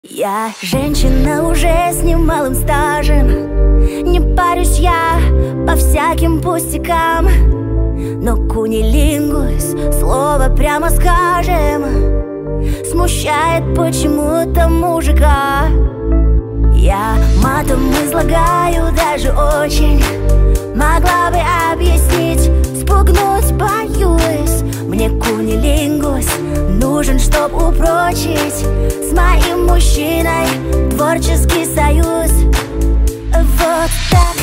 Я женщина уже с немалым стажем, не парюсь я по всяким пустякам, но кунилингус, слово прямо скажем, смущает почему-то мужика. Я матом излагаю даже очень, могла бы объяснить, спугнуть боюсь. Мне кунилингус нужен, чтоб упрочить с моим мужчиной творческий союз. Вот так.